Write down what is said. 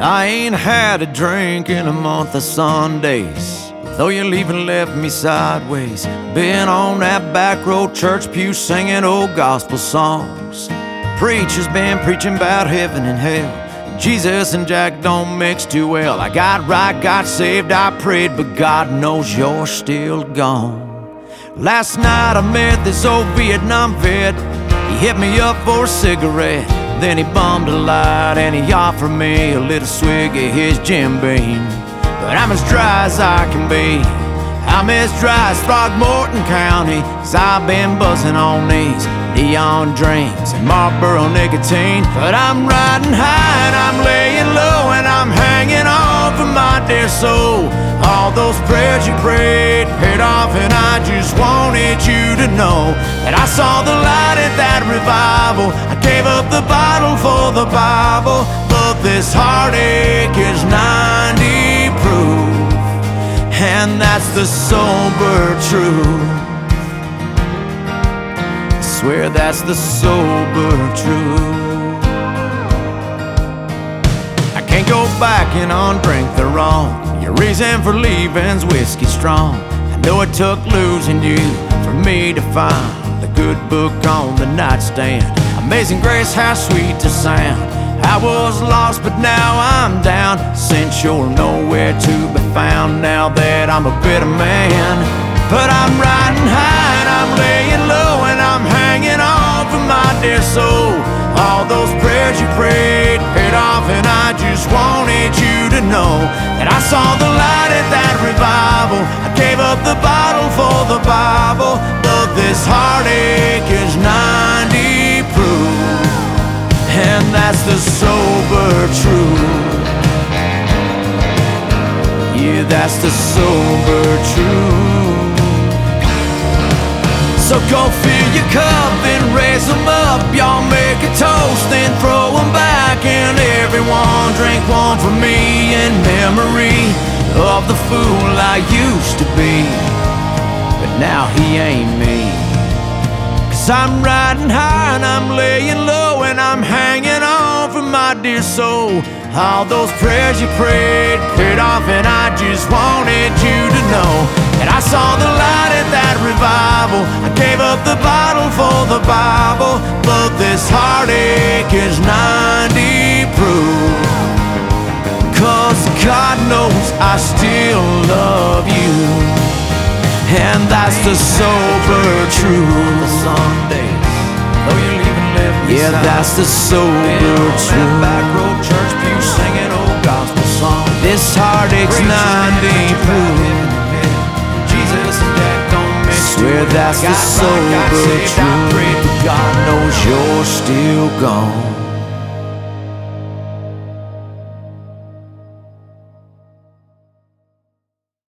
I ain't had a drink in a month of Sundays, though you're leaving left me sideways. Been on that back road church pew singing old gospel songs. Preacher's been preaching about heaven and hell. Jesus and Jack don't mix too well. I got right, got saved, I prayed, but God knows you're still gone. Last night I met this old Vietnam vet. He hit me up for a cigarette, then he bummed a light and he offered me a little swig of his Jim Beam. But I'm as dry as I can be. I'm as dry as Throckmorton County, 'cause I've been buzzing on these neon dreams and Marlboro nicotine. But I'm riding high and I'm laying low and I'm hanging on for my dear soul. All those prayers you prayed paid off, and I just wanted you to know that I saw the light at that revival. I gave up the bottle for the Bible, but this heartache is 90 proof, and that's the sober truth. I swear that's the sober truth. I can't go back and undrink the wrong. Your reason for leaving's whiskey strong. I know it took losing you for me to find the good book on the nightstand. Amazing grace, how sweet to sound. I was lost, but now I'm down, since you're nowhere to be found. Now that I'm a bitter man, but I'm riding high and I'm laying low and I'm hanging on for my dear soul. All those prayers you prayed paid off, and I just wanted you to know that I saw the light at that revival. I gave up the bottle for the Bible, but this heartache is 90 proof, and that's the sober truth. Yeah, that's the sober truth. So go fill your cup and raise them up. Y'all make a toast and throw them back, and everyone drink one for me in memory of the fool I used to be. But now he ain't me, 'cause I'm riding high and I'm laying low and I'm hanging on for my dear soul. All those prayers you prayed paid off, and I just wanted you to know that I saw the light at that revival. I gave up the bottle for the Bible, but this heartache is 90 proof, 'cause God knows I still love you, and that's the sober truth. The Sundays, though you're leaving left me yeah, that's the sober truth. Back road church pew singing old gospel songs. This heartache's 90 proof. Jesus and Jack don't mix. Swear that's the sober truth. God knows you're still gone.